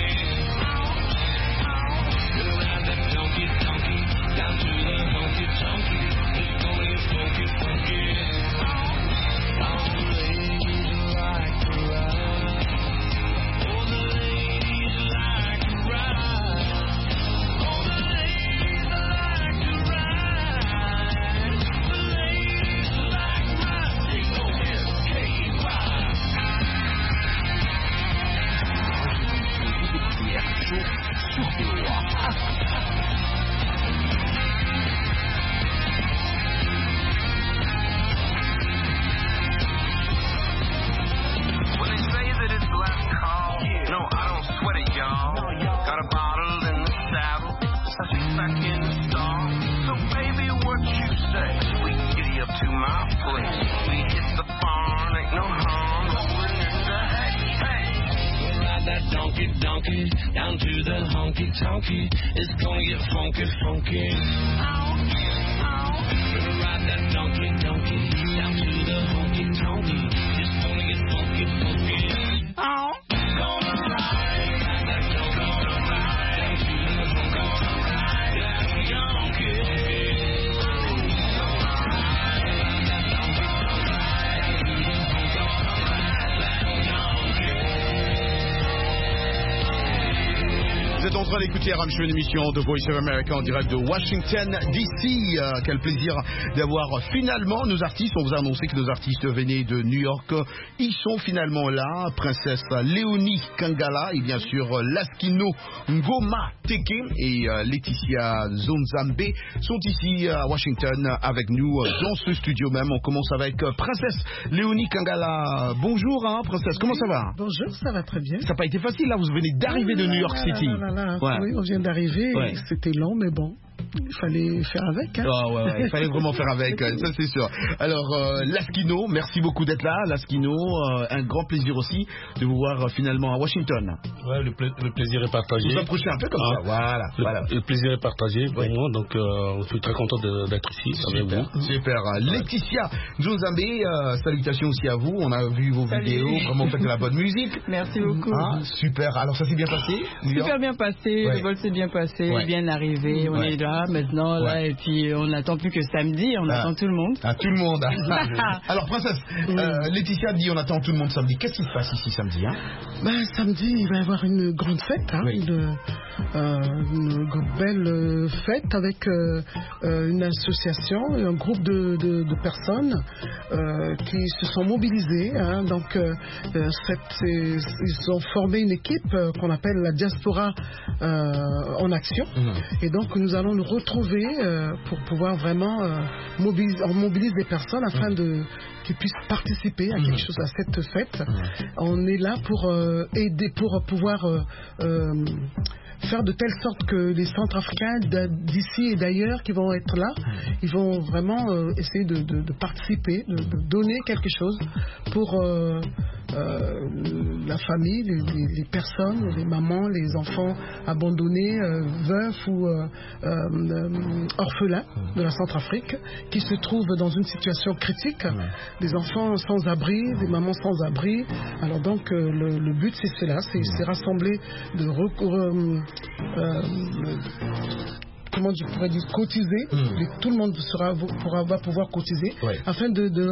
Gonna ride that donkey down to the honky tonky. It's gonna get funky funky. All the ladies like to ride. All the ladies like to ride. All the ladies like to ride. The ladies like to ride. D-O-S-K-Y. Show sur VOA Afrique. When they say that it's the last call, no, I don't sweat it, y'all. Got a bottle in the saddle, such a back in the stall. So baby, what you say? We giddy up to my place. We hit the barn, ain't no harm, rolling in the hay, hey. We'll ride that donkey down to the honky tonky. It's gonna get funky, funky. We'll ride that donkey down to the honky tonky. It's gonna get funky, funky. Gonna ride that donkey, gonna ride to the honky tonky. Vous êtes en train d'écouter RM Show, une émission de Voice of America en direct de Washington DC. Quel plaisir d'avoir finalement nos artistes. On vous a annoncé que nos artistes venaient de New York. Ils sont finalement là. Princesse Léonie Kangala et bien sûr Laskino Ngoma Teke et Laetitia Zonzambe sont ici à Washington avec nous dans ce studio même. On commence avec Princesse Léonie Kangala. Bonjour Princesse, comment ça va? Bonjour, ça va très bien. Ça n'a pas été facile là, vous venez d'arriver de New York City. Ouais. Oui, on vient d'arriver, c'était long, mais bon, il fallait faire avec. Hein. Il fallait vraiment faire avec, ça c'est sûr. Alors, Laskino, merci beaucoup d'être là. Laskino, un grand plaisir aussi de vous voir finalement à Washington. Ouais, le plaisir est partagé. Vous approchez un peu comme ça, voilà. Le plaisir est partagé pour moi, donc je suis très content d'être ici avec vous. Super. Laetitia Zonzambe, salutations aussi à vous. On a vu vos vidéos, vraiment vous faites de la bonne musique. Merci beaucoup. Super. Alors ça s'est bien passé? Super bien passé, le vol s'est bien passé, bien arrivé, on est là maintenant, là, et puis on n'attend plus que samedi, on attend tout le monde. Tout le monde. Alors Princesse, Laetitia dit on attend tout le monde samedi. Qu'est-ce qui se passe ici samedi? Samedi, il va y avoir une grande fête, une belle fête avec une association, un groupe de personnes qui se sont mobilisées. Donc ils ont formé une équipe qu'on appelle la Diaspora en action. Et donc nous allons nous retrouver pour pouvoir vraiment mobiliser des personnes afin qu'ils puissent participer à quelque chose, à cette fête. On est là pour aider, pour pouvoir faire de telle sorte que les Centrafricains d'ici et d'ailleurs qui vont être là, ils vont vraiment essayer de participer, de donner quelque chose pour la famille, les personnes, les mamans, les enfants abandonnés, veufs ou orphelins de la Centrafrique qui se trouvent dans une situation critique, des enfants sans abri, des mamans sans abri. Alors donc le but c'est cela, c'est rassembler comment je pourrais dire, cotiser, tout le monde va pouvoir cotiser afin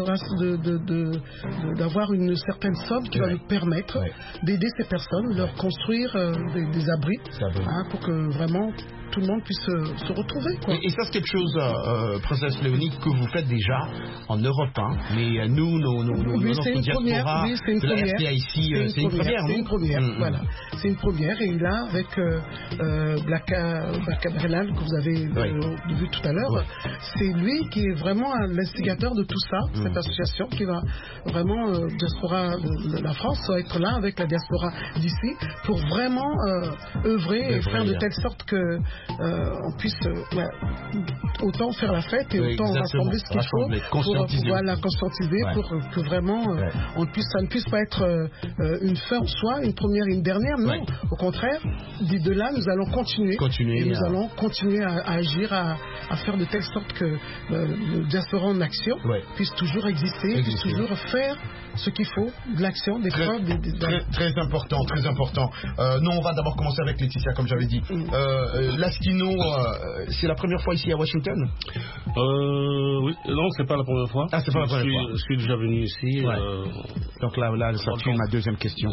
d'avoir une certaine somme qui va nous permettre d'aider ces personnes, leur construire des abris, pour que vraiment tout le monde puisse se retrouver. Et ça c'est quelque chose, Princesse Léonie, que vous faites déjà en Europe, mais nous, c'est une première, de la RPA ici, c'est une première. C'est une première, voilà. C'est une première, et là, avec Blaka Brenal, que vous avez vu tout à l'heure, c'est lui qui est vraiment l'instigateur de tout ça, cette association qui va vraiment, Diaspora de la France, va être là avec la Diaspora d'ici, pour vraiment œuvrer et faire de telle sorte que on puisse autant faire la fête et autant rassembler ce qu'il faut pour conscientiser pour que vraiment ça ne puisse pas être une fin en soi, une première et une dernière. Non, au contraire, de là nous allons continuer et nous allons continuer à agir, à faire de telle sorte que le Diaspora en action puisse toujours exister, puisse toujours faire ce qu'il faut, de l'action, des preuves. Très important, très important. Nous, on va d'abord commencer avec Laetitia, comme j'avais dit. Laskino, c'est la première fois ici à Washington? Oui, non, c'est pas la première fois. Ah, c'est pas la première fois. Je suis déjà venu ici. Donc là, ça tourne ma deuxième question.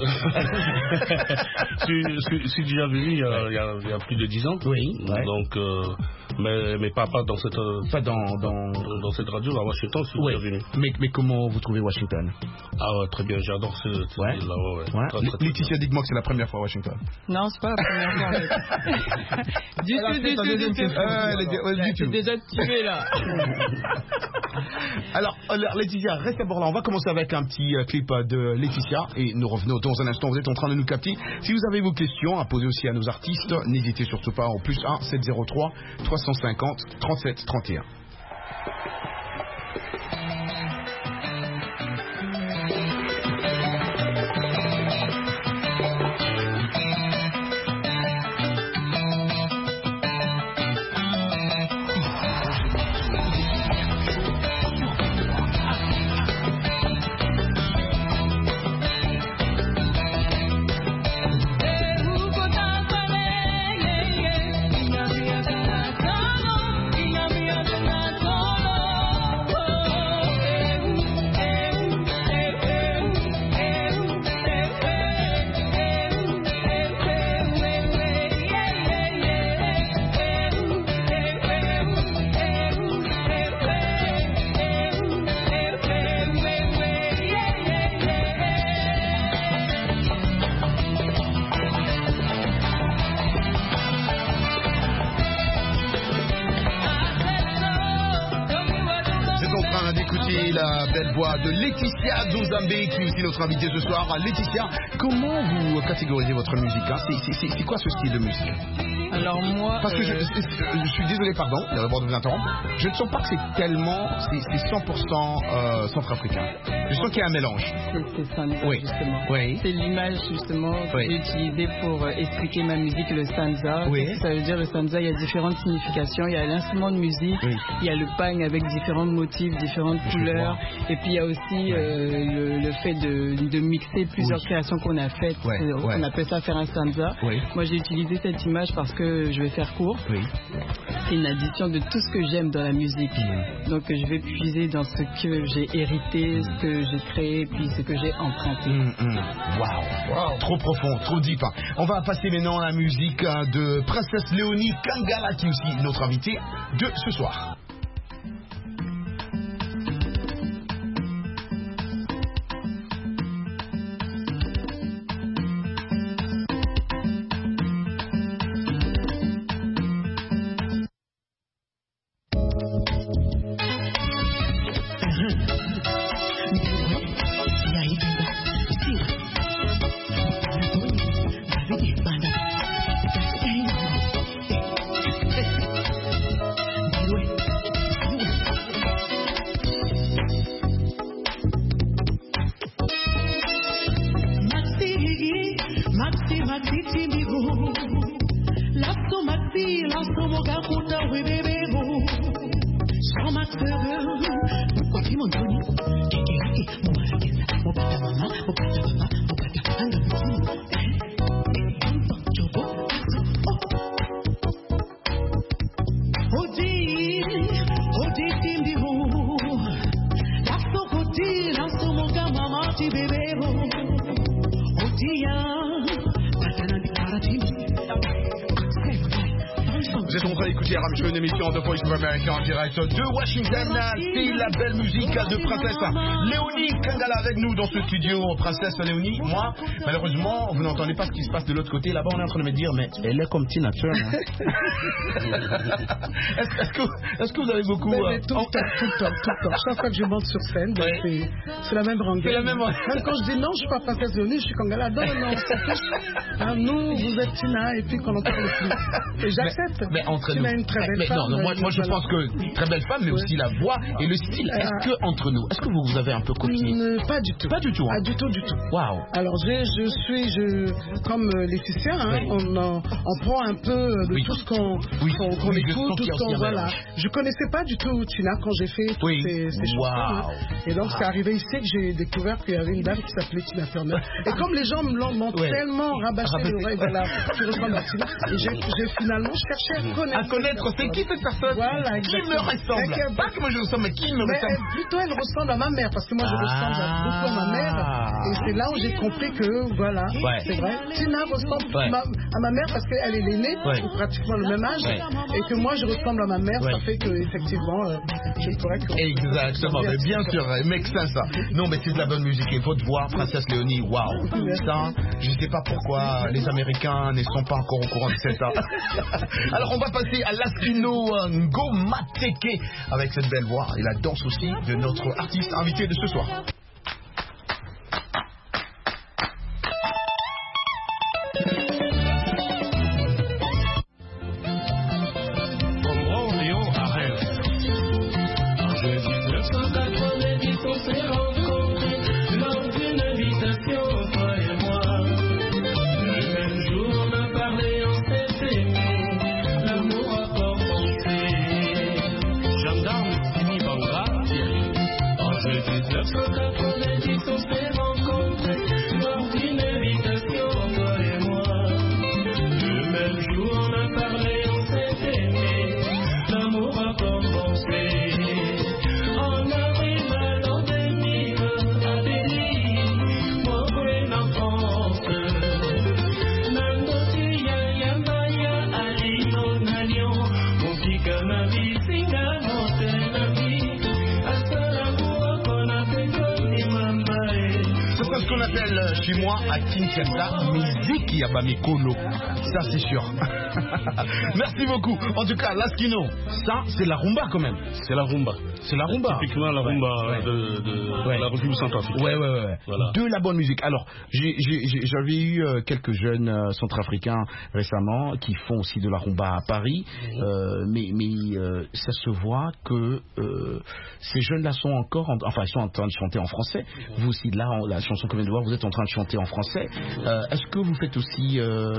Je suis déjà venu il y a plus de 10 ans. Oui. Donc, mais pas dans cette radio à Washington, je suis déjà venu. Mais comment vous trouvez Washington? Très bien, j'adore ce là-bas. Laetitia, dites-moi que c'est la première fois à Washington. Non, c'est pas la première fois. Du tout. Déjà tué là. Alors, Laetitia, reste d'abord là. On va commencer avec un petit clip de Laetitia et nous revenons dans un instant. Vous êtes en train de nous capter. Si vous avez vos questions à poser aussi à nos artistes, n'hésitez surtout pas au +1 703 350 37 31. entendu la belle voix de Laetitia Nzambe, qui est aussi notre invitée ce soir. Laetitia, comment vous catégorisez votre musique, hein? C'est quoi ce style de musique? Alors moi... Parce que je suis désolé, pardon, d'abord de vous interrompre. Je ne sens pas que c'est 100% centrafricain. Je sens qu'il y a un mélange. C'est Sanza, oui. Justement. Oui. C'est l'image, justement, que j'ai utilisée pour expliquer ma musique, le Sanza. Oui. Ça veut dire, le Sanza, il y a différentes significations. Il y a l'instrument de musique, il y a le pagne avec différents motifs, différentes couleurs. Et puis, il y a aussi le fait de mixer plusieurs créations qu'on a faites. On appelle ça faire un Sanza. Moi, j'ai utilisé cette image parce que je vais faire court. C'est une addition de tout ce que j'aime dans la musique. Donc je vais puiser dans ce que j'ai hérité, ce que j'ai créé, puis ce que j'ai emprunté. Wow. Trop profond, trop deep. On va passer maintenant à la musique de Princesse Léonie Kangala, qui est aussi notre invitée de ce soir. Une émission de Voice of America en direct de Washington. C'est la belle musique de Princesse Léonie Kangala avec nous dans ce studio. Princesse Léonie, moi, malheureusement, vous n'entendez pas ce qui se passe de l'autre côté. Là-bas, on est en train de me dire, mais elle est comme Tina Turner. Est-ce que vous avez beaucoup... Tout le temps. Chaque fois que je monte sur scène, c'est la même rengaine. Même quand je dis non, je suis pas Princesse Léonie, je suis Kangala. Non, on s'en fiche. Nous, vous êtes Tina, et puis qu'on n'en parle plus. Et j'accepte. Mais entre nous... Une très belle femme, non, moi je pense que très belle femme, mais aussi la voix et le style. Est-ce que entre nous, est-ce que vous avez un peu copié? Pas du tout. Pas du tout. Hein? Du tout. Waouh. Alors comme Laetitia, on prend un peu de tout ce qu'on écoute, tout ce qu'on voilà. Je connaissais pas du tout Tina quand j'ai fait toutes ces chansons. Hein. Et donc c'est arrivé ici que j'ai découvert qu'il y avait une dame qui s'appelait Tina Turner. Et comme les gens m'ont tellement rabâché l'oreille, voilà, qui ressemble à Tina, et j'ai finalement cherché à connaître c'est qui cette personne? Voilà, qui me ressemble? Pas que moi je ressemble, mais qui me ressemble? Plutôt elle ressemble à ma mère, parce que moi je ressemble beaucoup à ma mère. Et c'est là où j'ai compris que, voilà, c'est vrai. Tina ressemble à ma mère parce qu'elle est l'aînée, pratiquement le même âge. Et que moi je ressemble à ma mère, ça fait qu'effectivement, je pourrais que... Exactement, mais bien sûr, mec, ça. Non, mais c'est de la bonne musique. Et votre voix, Princesse Léonie, waouh. Ça, je sais pas pourquoi les Américains ne sont pas encore au courant de ça. Alors on va passer à Laskino Ngomateke avec cette belle voix et la danse aussi de notre artiste invité de ce soir. Chez moi à Kinshasa, musique ya bamekolo. Ça, c'est sûr. Merci beaucoup. En tout cas, Lasquino, ça, c'est la rumba quand même. C'est la rumba. C'est la rumba. Typiquement la rumba de la République centrafricaine. Ouais. Voilà. De la bonne musique. Alors, j'avais eu quelques jeunes centrafricains récemment qui font aussi de la rumba à Paris, mais ça se voit que ces jeunes-là sont encore, ils sont en train de chanter en français. Vous aussi, là, la chanson que vient de voir, vous êtes en train de chanter en français. Est-ce que vous faites aussi...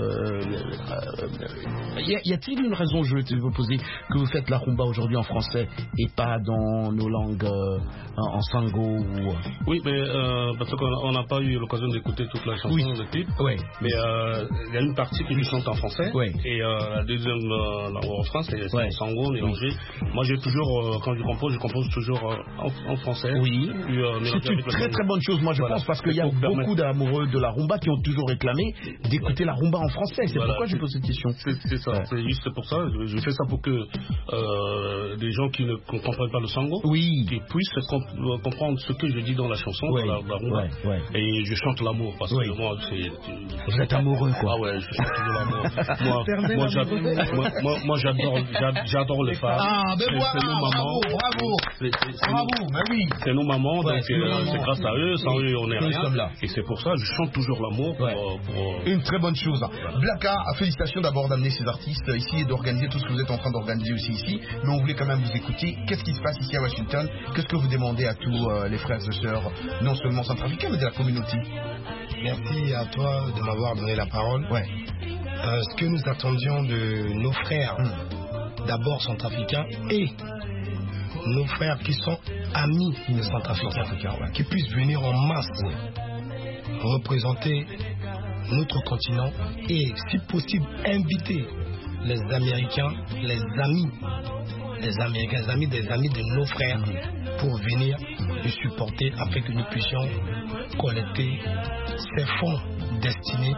y a-t-il une raison, je vais vous poser, que vous faites la rumba aujourd'hui en français et pas dans nos langues en sango ou... Oui, mais parce qu'on n'a pas eu l'occasion d'écouter toute la chanson, le clip. Oui. Mais il y a une partie qui chante en français. Oui. Et la deuxième langue en France, c'est en sango, mélangé. Moi, j'ai toujours, quand je compose toujours en français. Oui. C'est une très très bonne chose, moi je pense, parce qu'il y a beaucoup d'amoureux de la rumba qui ont toujours réclamé d'écouter la rumba en français. C'est pourquoi je pose cette question. C'est ça, c'est juste pour ça. Je fais ça pour que des gens qui ne comprennent pas le sango, qui puissent comprendre ce que je dis dans la chanson, dans la rumba. Et je chante l'amour, parce que moi, c'est... Vous êtes amoureux, quoi. Ah ouais, je chante toujours l'amour. Moi, j'adore les femmes. Ah, ben voilà, c'est nos mamans. Bravo, mais oui. C'est nos mamans, donc c'est grâce à eux, sans eux, on est rien. Et c'est pour ça que je chante toujours l'amour. Une très bonne chose. Blacka, félicitations d'abord d'amener ces artistes ici et d'organiser tout ce que vous êtes en train d'organiser aussi ici. Mais on voulait quand même vous écouter. Qu'est-ce qui se passe ici à Washington? Qu'est-ce que vous demandez à tous les frères et sœurs, non seulement centrafricains, mais de la communauté? Merci à toi de m'avoir donné la parole. Ce que nous attendions de nos frères, d'abord centrafricains, et nos frères qui sont amis de centrafricains, qui puissent venir en masse représenter notre continent et, si possible, inviter les Américains, les amis des amis de nos frères pour venir nous supporter afin que nous puissions collecter ces fonds destinés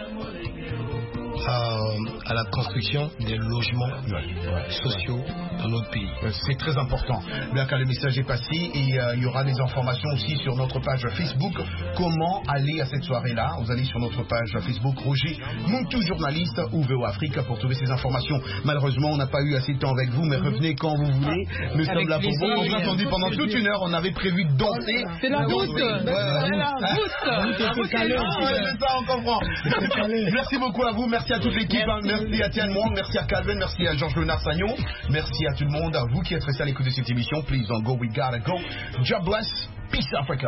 à la construction des logements sociaux dans notre pays. C'est très important. Bien que le message est passé et il y aura des informations aussi sur notre page Facebook. Comment aller à cette soirée-là? Vous allez sur notre page Facebook Roger Muntu, journaliste ou VO Afrique pour trouver ces informations. Malheureusement, on n'a pas eu assez de temps avec vous, mais revenez quand vous voulez. Nous sommes là pour vous. On vous a attendu pendant toute une heure. On avait prévu de danser. C'est la route. C'est ça, on comprend. Merci beaucoup à vous. Merci à toute l'équipe. Merci à Tian Mwang. Merci à Calvin. Merci à Georges Léonard Sagnon. Merci à tout le monde. À vous qui êtes restés à l'écoute de cette émission. Please don't go. We gotta go. God bless. Peace Africa.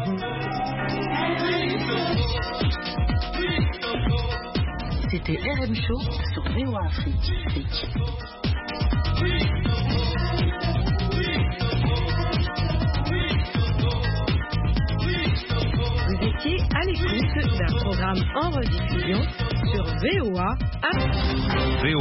C'était RM Show sur VO Afrique. Vous étiez à l'écoute d'un programme en rediffusion sur VOA Afrique.